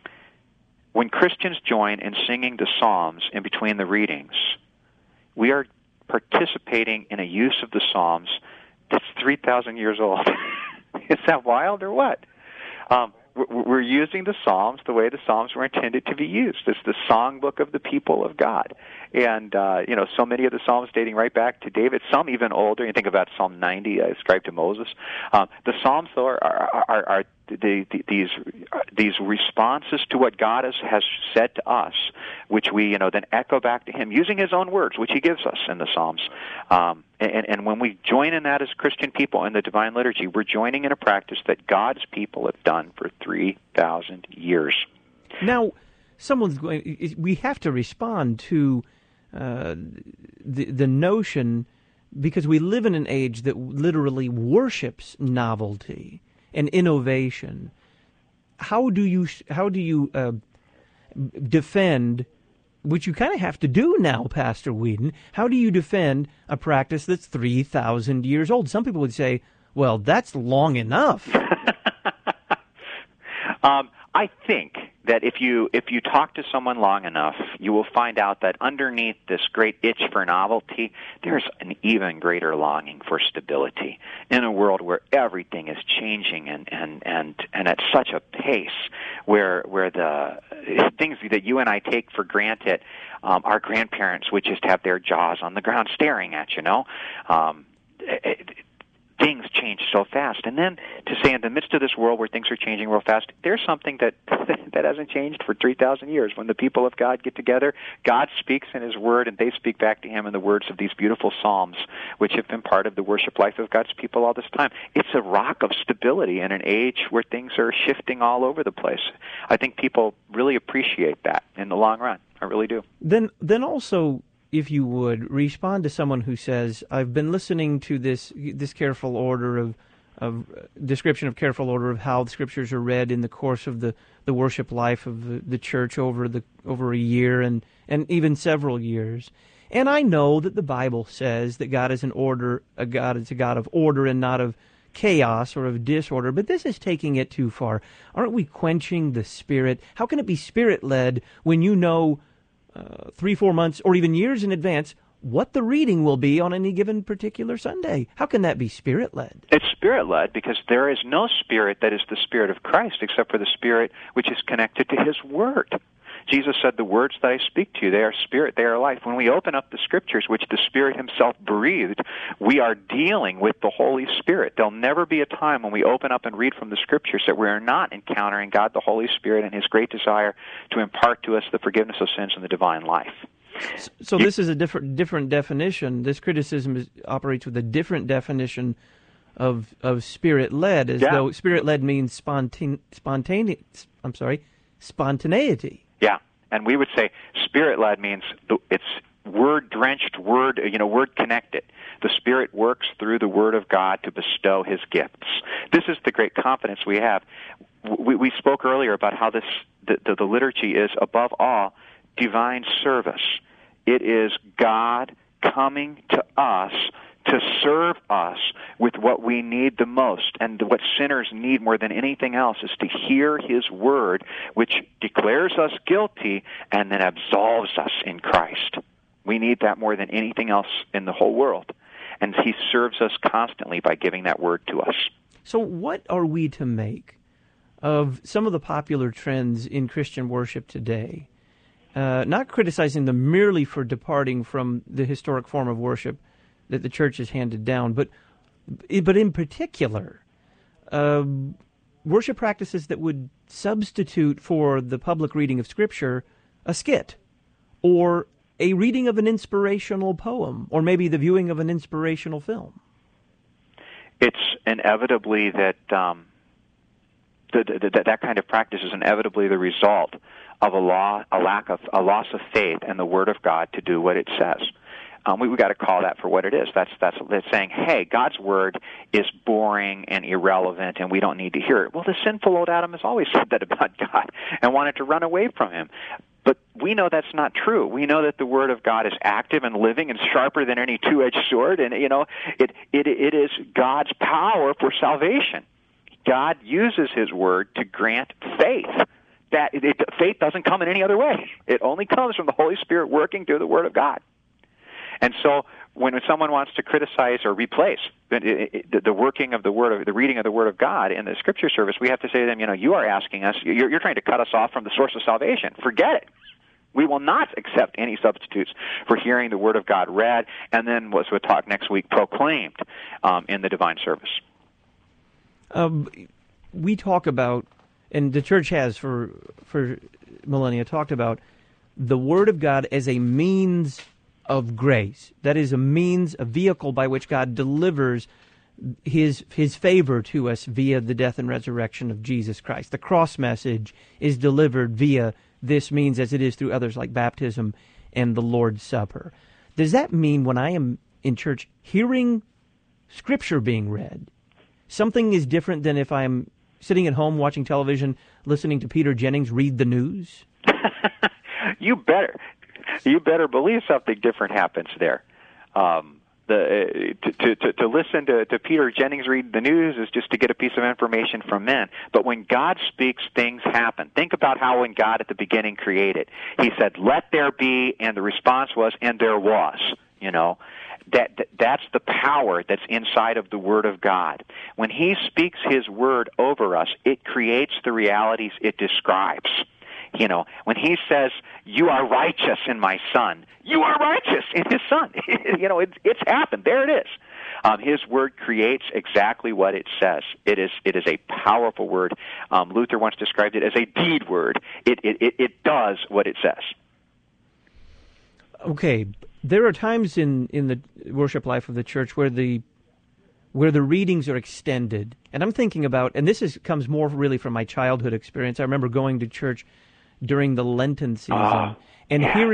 When Christians join in singing the Psalms in between the readings, we are participating in a use of the Psalms that's three thousand years old. Is that wild or what? Um, we're using the Psalms the way the Psalms were intended to be used. It's the songbook of the people of God. And, uh, you know, so many of the Psalms dating right back to David, some even older. You think about Psalm ninety, uh, ascribed to Moses. Um, the Psalms, though, are, are, are, are the, the, these these responses to what God has, has said to us, which we, you know, then echo back to Him using His own words, which He gives us in the Psalms. Um, and, and when we join in that as Christian people in the Divine Liturgy, we're joining in a practice that God's people have done for three thousand years. Now, someone's going. We have to respond to uh, the the notion, because we live in an age that literally worships novelty and innovation. How do you how do you uh, defend, which you kind of have to do now, Pastor Whedon, how do you defend a practice that's three thousand years old? Some people would say, well, that's long enough. um, I think that if you if you talk to someone long enough, you will find out that underneath this great itch for novelty, there's an even greater longing for stability in a world where everything is changing and and and, and at such a pace, where where the things that you and I take for granted, um, our grandparents would just have their jaws on the ground staring at, you know. Um, it, Things change so fast. And then to say in the midst of this world where things are changing real fast, there's something that that hasn't changed for three thousand years. When the people of God get together, God speaks in His Word, and they speak back to Him in the words of these beautiful psalms, which have been part of the worship life of God's people all this time. It's a rock of stability in an age where things are shifting all over the place. I think people really appreciate that in the long run. I really do. Then, then also, if you would, respond to someone who says, I've been listening to this this careful order of, of description of careful order of how the Scriptures are read in the course of the, the worship life of the, the church over the over a year and, and even several years. And I know that the Bible says that God is an order, a God is a God of order and not of chaos or of disorder, but this is taking it too far. Aren't we quenching the Spirit? How can it be Spirit-led when you know uh, three, four months, or even years in advance what the reading will be on any given particular Sunday? How can that be Spirit-led? It's Spirit-led because there is no Spirit that is the Spirit of Christ except for the Spirit which is connected to His Word. Jesus said, the words that I speak to you, they are spirit, they are life. When we open up the Scriptures, which the Spirit Himself breathed, we are dealing with the Holy Spirit. There'll never be a time when we open up and read from the Scriptures that we are not encountering God the Holy Spirit and His great desire to impart to us the forgiveness of sins and the divine life. So this is a different different definition. This criticism is, operates with a different definition of of Spirit-led, as yeah. though Spirit-led means spontane, spontaneous. I'm sorry, spontaneity. Yeah, and we would say Spirit-led means the, it's word-drenched, word, you know, word-connected. The Spirit works through the Word of God to bestow His gifts. This is the great confidence we have. We, we spoke earlier about how this the, the, the liturgy is, above all, divine service. It is God coming to us to serve us with what we need the most. And what sinners need more than anything else is to hear His Word, which declares us guilty and then absolves us in Christ. We need that more than anything else in the whole world. And He serves us constantly by giving that Word to us. So what are we to make of some of the popular trends in Christian worship today? Uh, not criticizing them merely for departing from the historic form of worship that the church has handed down, but but in particular, uh, worship practices that would substitute for the public reading of Scripture a skit, or a reading of an inspirational poem, or maybe the viewing of an inspirational film. It's inevitably that um, the, the, the, that kind of practice is inevitably the result of a law, a lack of a loss of faith in the Word of God to do what it says. Um, we we got to call that for what it is. That's that's that's saying, hey, God's Word is boring and irrelevant, and we don't need to hear it. Well, the sinful old Adam has always said that about God and wanted to run away from Him. But we know that's not true. We know that the Word of God is active and living and sharper than any two-edged sword, and you know it it it is God's power for salvation. God uses His Word to grant faith. That it, it, faith doesn't come in any other way. It only comes from the Holy Spirit working through the Word of God. And so, when someone wants to criticize or replace the, the, the working of the Word, of, the reading of the Word of God in the Scripture service, we have to say to them, you know, you are asking us, you're, you're trying to cut us off from the source of salvation. Forget it. We will not accept any substitutes for hearing the Word of God read, and then, as we'll talk next week, proclaimed um, in the divine service. Um, we talk about, and the church has for for millennia talked about the Word of God as a means of grace. That is a means, a vehicle by which God delivers his his favor to us via the death and resurrection of Jesus Christ. The cross message is delivered via this means, as it is through others like baptism and the Lord's Supper. Does that mean when I am in church hearing Scripture being read, something is different than if I'm sitting at home watching television, listening to Peter Jennings read the news? You better. You better believe something different happens there. Um, the, uh, to, to, to listen to, to Peter Jennings read the news is just to get a piece of information from men. But when God speaks, things happen. Think about how when God at the beginning created, He said, let there be, and the response was, and there was, you know. That, that that's the power that's inside of the Word of God. When He speaks His Word over us, it creates the realities it describes. You know, when He says, you are righteous in my Son, you are righteous in His Son. You know, it's, it's happened. There it is. Um, His Word creates exactly what it says. It is it is a powerful Word. Um, Luther once described it as a deed word. It, it, it, it does what it says. Okay, there are times in, in the worship life of the church where the where the readings are extended. And I'm thinking about, and this is comes more really from my childhood experience. I remember going to church during the Lenten season uh, and yeah. hearing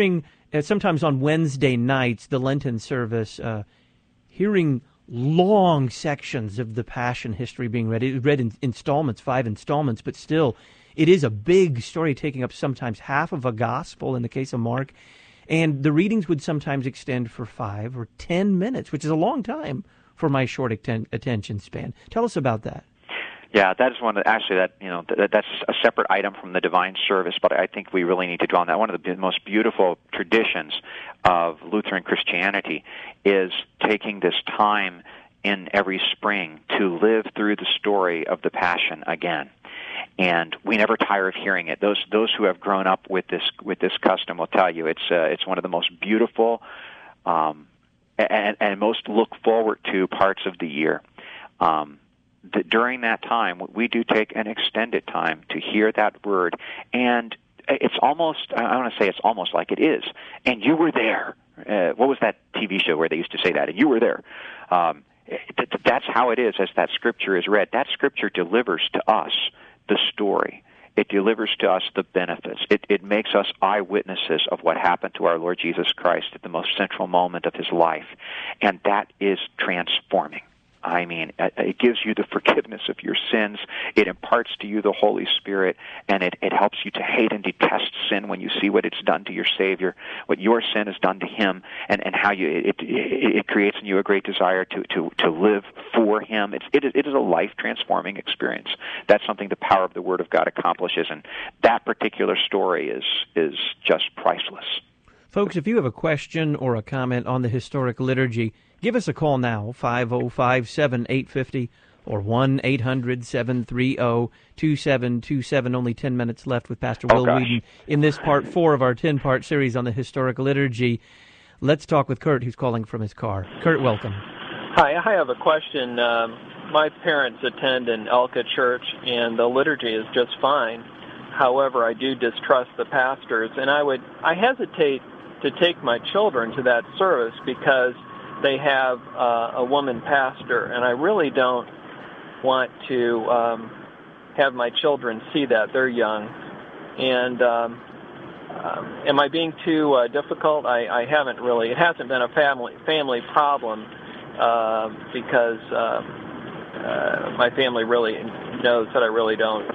uh, sometimes on Wednesday nights, the Lenten service, uh, hearing long sections of the Passion history being read. It read in installments, five installments, but still, it is a big story taking up sometimes half of a gospel in the case of Mark. And the readings would sometimes extend for five or ten minutes, which is a long time for my short atten- attention span. Tell us about that. Yeah, that is one of, actually that you know that, that's a separate item from the divine service, but I think we really need to draw on that. One of the most beautiful traditions of Lutheran Christianity is taking this time in every spring to live through the story of the Passion again. And we never tire of hearing it. Those those who have grown up with this with this custom will tell you it's uh, it's one of the most beautiful um, and, and most look forward to parts of the year. Um, the, during that time, we do take an extended time to hear that word, and it's almost I want to say it's almost like it is. And you were there. Uh, what was that T V show where they used to say that? And you were there. Um, that's how it is as that Scripture is read. That Scripture delivers to us the story. It delivers to us the benefits. It, it makes us eyewitnesses of what happened to our Lord Jesus Christ at the most central moment of his life. And that is transforming. I mean, it gives you the forgiveness of your sins. It imparts to you the Holy Spirit, and it, it helps you to hate and detest sin when you see what it's done to your Savior, what your sin has done to him, and, and how you it, it, it creates in you a great desire to, to, to live for him. It's, it, is, it is a life-transforming experience. That's something the power of the Word of God accomplishes, and that particular story is is just priceless. Folks, if you have a question or a comment on the historic liturgy, give us a call now, five oh five, seven eight five oh or one eight hundred, seven three zero, two seven two seven. Only ten minutes left with Pastor Will oh, Weedon in this part four of our ten-part series on the historic liturgy. Let's talk with Kurt, who's calling from his car. Kurt, welcome. Hi, I have a question. Um, my parents attend an Elka church, and the liturgy is just fine. However, I do distrust the pastors, and I would I hesitate to take my children to that service because they have uh, a woman pastor, and I really don't want to um, have my children see that. They're young. And um, um, am I being too uh, difficult? I, I haven't really. It hasn't been a family family problem uh, because uh, uh, my family really knows that I really don't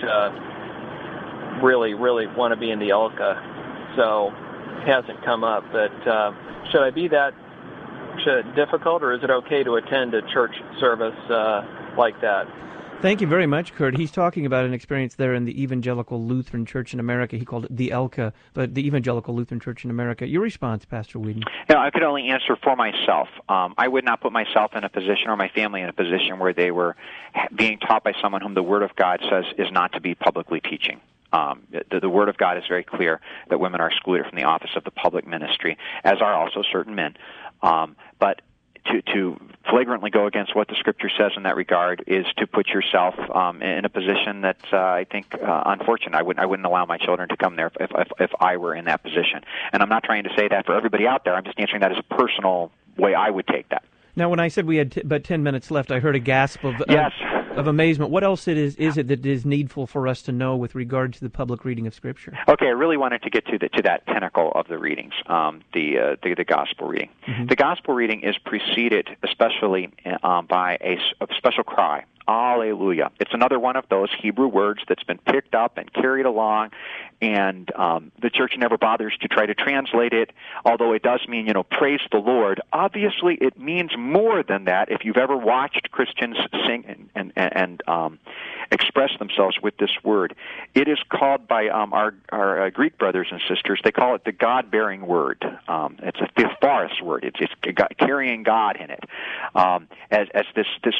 uh, really, really want to be in the Elka. So it hasn't come up. But uh, should I be that difficult, or is it okay to attend a church service uh, like that? Thank you very much, Kurt. He's talking about an experience there in the Evangelical Lutheran Church in America. He called it the Elka, but the Evangelical Lutheran Church in America. Your response, Pastor Weedon? You know, I could only answer for myself. Um, I would not put myself in a position, or my family in a position, where they were being taught by someone whom the Word of God says is not to be publicly teaching. Um, the, the Word of God is very clear that women are excluded from the office of the public ministry, as are also certain men. Um, but to, to flagrantly go against what the Scripture says in that regard is to put yourself um, in a position that uh, I think uh, unfortunate. I wouldn't I wouldn't allow my children to come there if, if if I were in that position. And I'm not trying to say that for everybody out there. I'm just answering that as a personal way I would take that. Now, when I said we had t- but ten minutes left, I heard a gasp of yes. of, of amazement. What else it is is it that is needful for us to know with regard to the public reading of Scripture? Okay, I really wanted to get to the, to that pinnacle of the readings, um, the, uh, the the gospel reading. Mm-hmm. The gospel reading is preceded, especially um, by a, a special cry. Alleluia. It's another one of those Hebrew words that's been picked up and carried along, and um, the church never bothers to try to translate it, although it does mean, you know, praise the Lord. Obviously, it means more than that if you've ever watched Christians sing and, and, and um, express themselves with this word. It is called by um, our, our uh, Greek brothers and sisters, they call it the God-bearing word. Um, it's a thesaurus word. It's, it's carrying God in it. Um, as, as this... this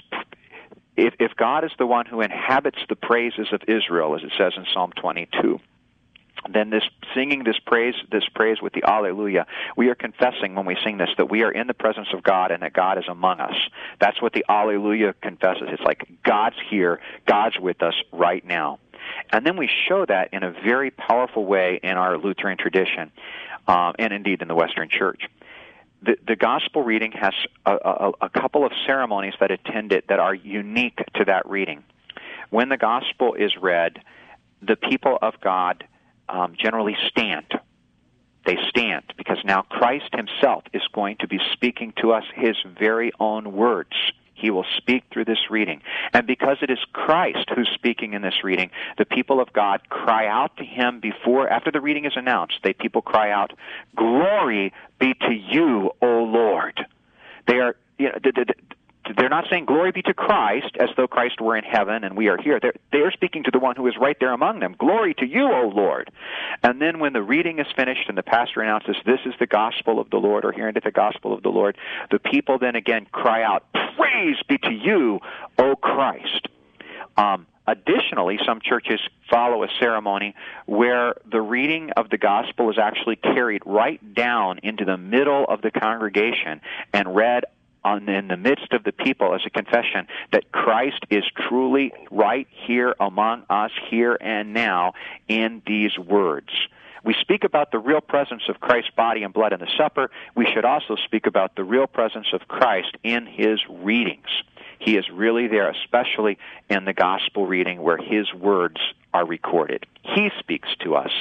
If, if God is the one who inhabits the praises of Israel, as it says in Psalm twenty-two, then this singing this praise, this praise with the Alleluia, we are confessing when we sing this that we are in the presence of God and that God is among us. That's what the Alleluia confesses. It's like God's here, God's with us right now. And then we show that in a very powerful way in our Lutheran tradition, um, and indeed in the Western Church. The, the gospel reading has a, a, a couple of ceremonies that attend it that are unique to that reading. When the gospel is read, the people of God um, generally stand. They stand because now Christ himself is going to be speaking to us his very own words. He will speak through this reading. And because it is Christ who's speaking in this reading, the people of God cry out to him before, after the reading is announced, they people cry out, "Glory be to you, O Lord." They are, you know, they're not saying glory be to Christ as though Christ were in heaven and we are here. They're, they're speaking to the one who is right there among them. Glory to you, O Lord. And then when the reading is finished and the pastor announces, "This is the gospel of the Lord," or "Hear unto the gospel of the Lord," the people then again cry out, "Praise be to you, O Christ." Um, additionally, some churches follow a ceremony where the reading of the gospel is actually carried right down into the middle of the congregation and read on, in the midst of the people as a confession that Christ is truly right here among us, here and now, in these words. We speak about the real presence of Christ's body and blood in the supper. We should also speak about the real presence of Christ in his readings. He is really there, especially in the gospel reading where his words are recorded. He speaks to us.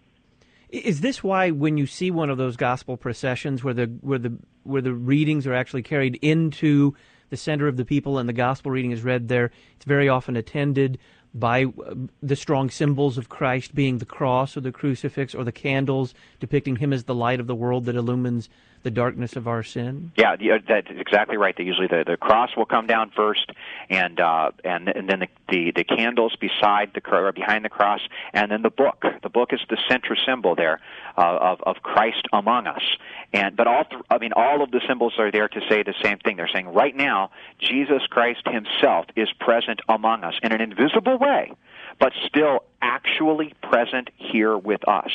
Is this why when you see one of those gospel processions where the where the where the readings are actually carried into the center of the people and the gospel reading is read there, it's very often attended by the strong symbols of Christ being the cross or the crucifix or the candles depicting him as the light of the world that illumines the darkness of our sin? Yeah, that's exactly right. They usually the, the cross will come down first, and uh, and and then the, the the candles beside the or behind the cross, and then the book. The book is the central symbol there uh, of of Christ among us. And but all th- I mean all of the symbols are there to say the same thing. They're saying right now Jesus Christ himself is present among us in an invisible way, but still actually present here with us.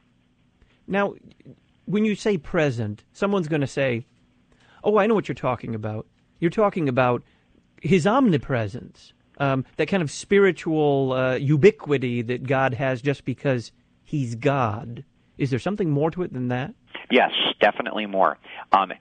Now, when you say present, someone's going to say, "Oh, I know what you're talking about. You're talking about his omnipresence, um, that kind of spiritual uh, ubiquity that God has just because he's God." Is there something more to it than that? Yes, definitely more. Um,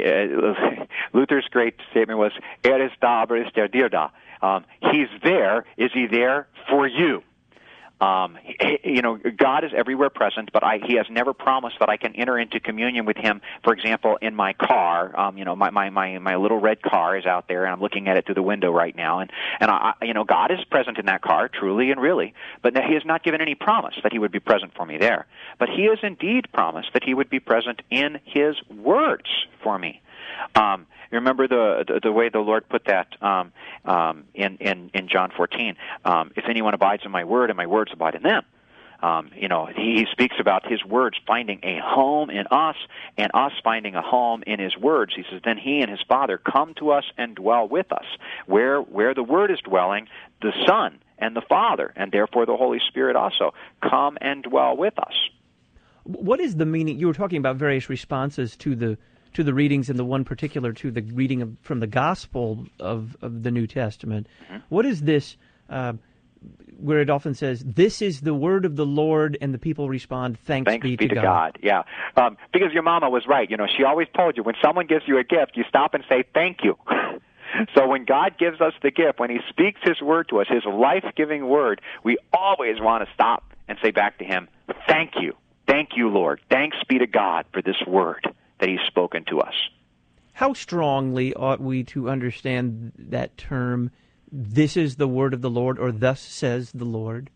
Luther's great statement was, "Er ist da, aber ist er dir da?" Um, he's there. Is he there for you? Um, you know, God is everywhere present, but I, he has never promised that I can enter into communion with him, for example, in my car. Um, you know, my, my, my, my little red car is out there, and I'm looking at it through the window right now. And, and I, you know, God is present in that car, truly and really, but he has not given any promise that he would be present for me there. But he has indeed promised that he would be present in his words for me. Um, remember the, the the way the Lord put that um, um, in, in in John fourteen. Um, if anyone abides in my word, and my words abide in them. Um, you know, he, he speaks about his words finding a home in us, and us finding a home in his words. He says, then he and his Father come to us and dwell with us. Where where the Word is dwelling, the Son and the Father, and therefore the Holy Spirit also come and dwell with us. What is the meaning? You were talking about various responses to the to the readings, and the one particular to the reading of, from the Gospel of, of the New Testament. Mm-hmm. What is this, uh, where it often says, "This is the word of the Lord," and the people respond, "Thanks, Thanks be, be to, to God." God. Yeah, um, because your mama was right. You know, she always told you, when someone gives you a gift, you stop and say, "Thank you." So when God gives us the gift, when he speaks his word to us, his life-giving word, we always want to stop and say back to him, "Thank you. Thank you, Lord. Thanks be to God for this word that he's spoken to us." How strongly ought we to understand that term, "This is the word of the Lord," or "Thus says the Lord"?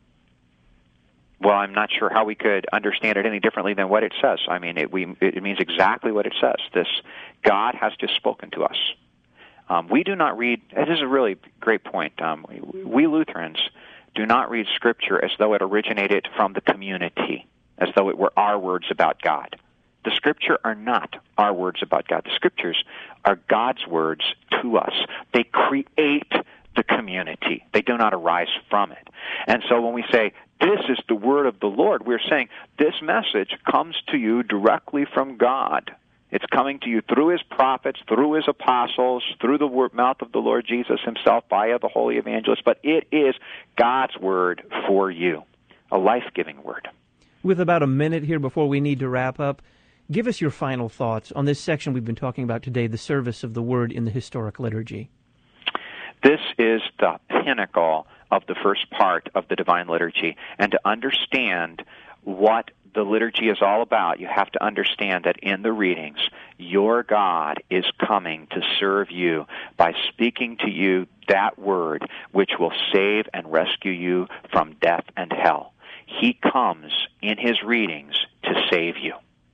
Well, I'm not sure how we could understand it any differently than what it says. I mean, it, we, it means exactly what it says. This, God has just spoken to us. Um, we do not read, this is a really great point, um, we, we Lutherans do not read Scripture as though it originated from the community, as though it were our words about God. The Scripture are not our words about God. The Scriptures are God's words to us. They create the community. They do not arise from it. And so when we say, "This is the word of the Lord," we're saying this message comes to you directly from God. It's coming to you through his prophets, through his apostles, through the word, mouth of the Lord Jesus himself, via the holy evangelists. But it is God's word for you, a life-giving word. With about a minute here before we need to wrap up, give us your final thoughts on this section we've been talking about today, the service of the Word in the historic liturgy. This is the pinnacle of the first part of the Divine Liturgy, and to understand what the liturgy is all about, you have to understand that in the readings, your God is coming to serve you by speaking to you that word which will save and rescue you from death and hell. He comes in his readings to save you.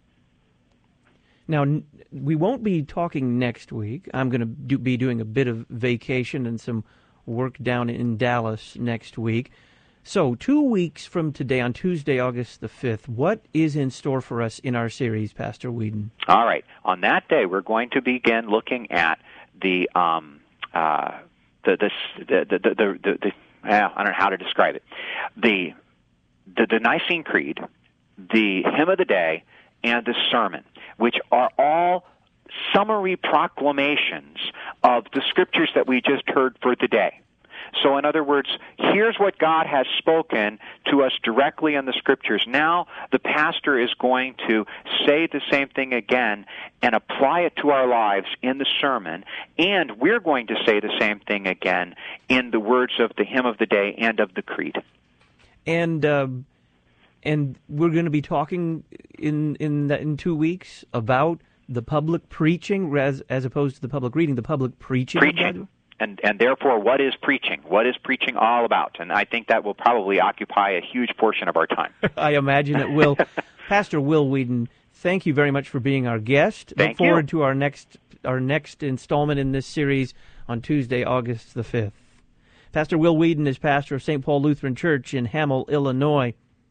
Now, we won't be talking next week. I'm going to do, be doing a bit of vacation and some work down in Dallas next week. So, two weeks from today, on Tuesday, August the fifth, what is in store for us in our series, Pastor Whedon? All right. On that day, we're going to begin looking at the um, uh, the, the, the, the, the, the, the, the uh, I don't know how to describe it. The, the the Nicene Creed, the Hymn of the Day, and the Sermon, which are all summary proclamations of the scriptures that we just heard for the day. So in other words, here's what God has spoken to us directly in the scriptures. Now the pastor is going to say the same thing again and apply it to our lives in the sermon, and we're going to say the same thing again in the words of the Hymn of the Day and of the Creed. And uh, and we're going to be talking in in the, in two weeks about the public preaching as as opposed to the public reading, the public preaching. Preaching. And, and therefore, what is preaching? What is preaching all about? And I think that will probably occupy a huge portion of our time. I imagine it will. Pastor Will Whedon, thank you very much for being our guest. Thank Look forward you. to our next our next installment in this series on Tuesday, August the fifth. Pastor Will Whedon is pastor of Saint Paul Lutheran Church in Hamel, Illinois.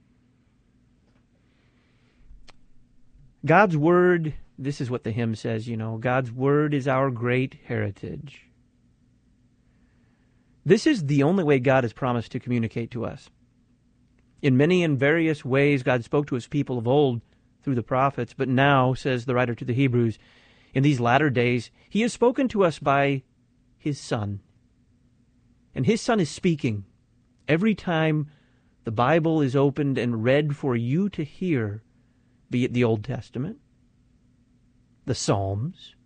God's Word, this is what the hymn says, you know, God's Word is our great heritage. This is the only way God has promised to communicate to us. In many and various ways, God spoke to his people of old through the prophets, but now, says the writer to the Hebrews, in these latter days, he has spoken to us by his Son. And his Son is speaking every time the Bible is opened and read for you to hear, be it the Old Testament, the Psalms,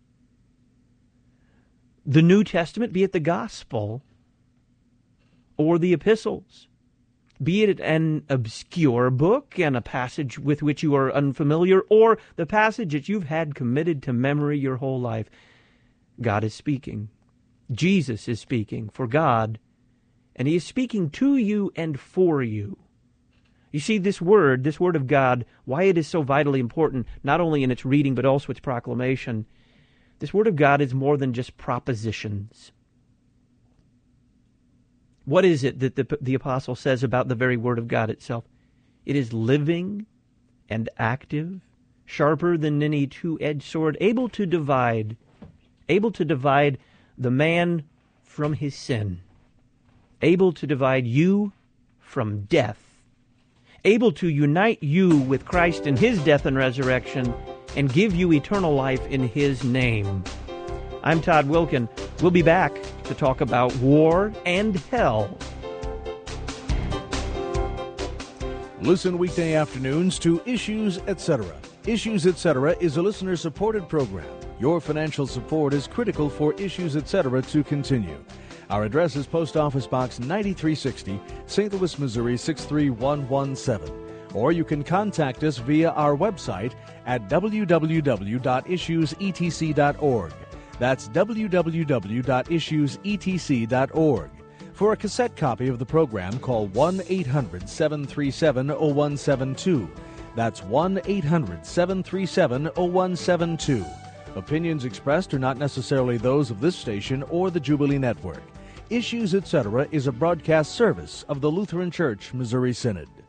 the New Testament, be it the Gospel, or the Epistles, be it an obscure book and a passage with which you are unfamiliar, or the passage that you've had committed to memory your whole life. God is speaking. Jesus is speaking for God, and he is speaking to you and for you. You see, this word, this word of God, why it is so vitally important, not only in its reading but also its proclamation, this word of God is more than just propositions. What is it that the, the apostle says about the very word of God itself? It is living and active, sharper than any two-edged sword, able to divide, able to divide the man from his sin, able to divide you from death, able to unite you with Christ in his death and resurrection, and give you eternal life in his name. I'm Todd Wilkin. We'll be back to talk about war and hell. Listen weekday afternoons to Issues, et cetera. Issues, et cetera is a listener-supported program. Your financial support is critical for Issues, et cetera to continue. Our address is Post Office Box ninety-three sixty, Saint Louis, Missouri six three one one seven. Or you can contact us via our website at w w w dot issues e t c dot org. That's w w w dot issues e t c dot org. For a cassette copy of the program, call one eight hundred seven three seven oh one seven two. That's one eight hundred seven three seven oh one seven two. Opinions expressed are not necessarily those of this station or the Jubilee Network. Issues, et cetera is a broadcast service of the Lutheran Church Missouri Synod.